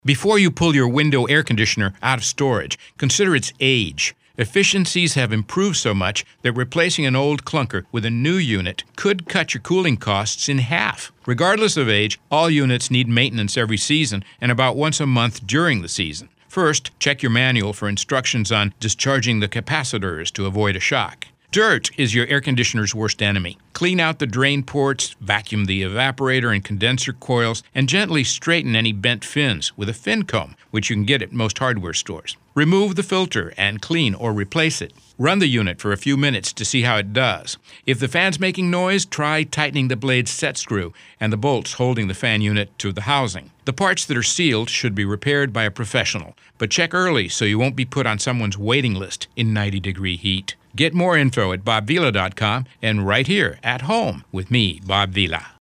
Before you pull your window air conditioner out of storage, consider its age. Efficiencies have improved so much that replacing an old clunker with a new unit could cut your cooling costs in half. Regardless of age, all units need maintenance every season and about once a month during the season. First, check your manual for instructions on discharging the capacitors to avoid a shock. Dirt is your air conditioner's worst enemy. Clean out the drain ports, vacuum the evaporator and condenser coils, and gently straighten any bent fins with a fin comb, which you can get at most hardware stores. Remove the filter and clean or replace it. Run the unit for a few minutes to see how it does. If the fan's making noise, try tightening the blade's set screw and the bolts holding the fan unit to the housing. The parts that are sealed should be repaired by a professional, but check early so you won't be put on someone's waiting list in 90-degree heat. Get more info at bobvila.com and right here at home with me, Bob Vila.